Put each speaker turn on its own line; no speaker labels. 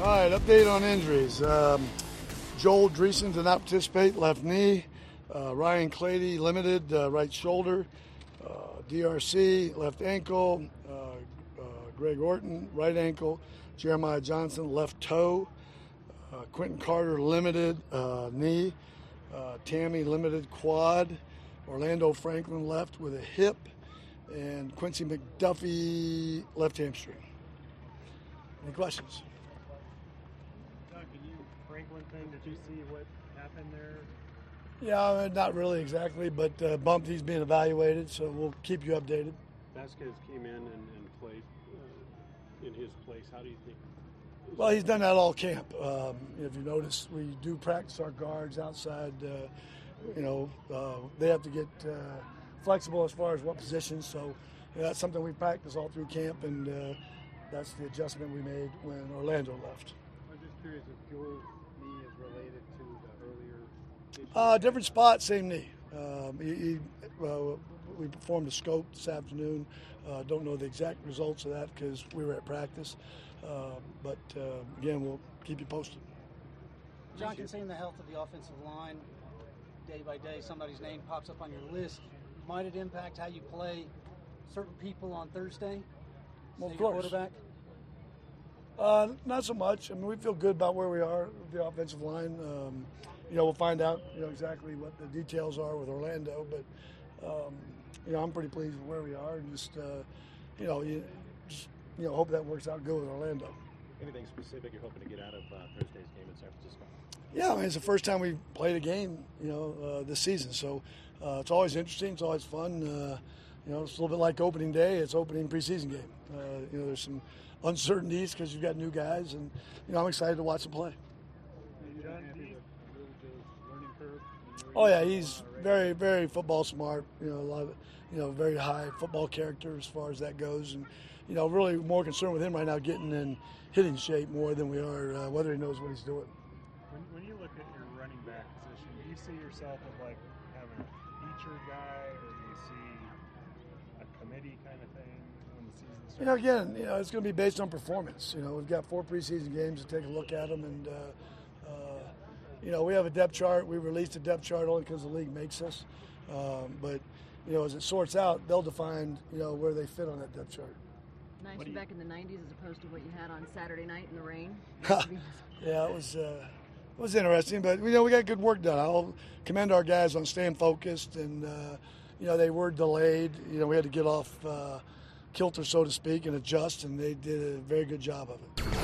All right, update on injuries. Joel Dreesen did not participate, left knee. Ryan Clady, limited, right shoulder. DRC, left ankle. Greg Orton, right ankle. Jeremiah Johnson, left toe. Quentin Carter, limited, knee. Tammy, limited, quad. Orlando Franklin, left with a hip. And Quincy McDuffie, left hamstring. Any questions?
Franklin thing, did you see what happened there?
Yeah, not really exactly, but bumped. He's being evaluated, so we'll keep you updated.
Vasquez came in and played in his place. How do you think?
Well, he's done that all camp. If you notice, we do practice our guards outside. They have to get flexible as far as what positions. So that's something we practice all through camp, and that's the adjustment we made when Orlando left.
I'm just curious if Joel's knee is related to the earlier issue.
Different spot, same knee. We performed a scope this afternoon. Don't know the exact results of that because we were at practice. But again, we'll keep you posted.
John, considering the health of the offensive line, day by day, somebody's name pops up on your list. Might it impact how you play certain people on Thursday?
Well, of course.
Quarterback?
Not so much. I mean, we feel good about where we are with the offensive line. We'll find out, exactly what the details are with Orlando. But, I'm pretty pleased with where we are, and just hope that works out good with Orlando.
Anything specific you're hoping to get out of Thursday's game in San Francisco?
Yeah, I mean, it's the first time we've played a game, this season. So it's always interesting. It's always fun. It's a little bit like opening day. It's opening preseason game. There's some uncertainties because you've got new guys, and I'm excited to watch them play. Oh yeah, he's very, very football smart. A lot of, very high football character as far as that goes, and really more concerned with him right now getting in hitting shape more than we are whether he knows what he's doing.
When you look at your running back position, do you see yourself as like having a featured guy, or do you see a committee kind of thing when the season starts?
Again, it's going to be based on performance. We've got 4 preseason games to take a look at them, and we have a depth chart. We released a depth chart only because the league makes us, but as it sorts out, they'll define where they fit on that depth chart.
Nice to be back in the 90s as opposed to what you had on Saturday night in the rain.
Yeah, it was interesting, but we got good work done. I'll commend our guys on staying focused, and they were delayed. We had to get off kilter, so to speak, and adjust, and they did a very good job of it.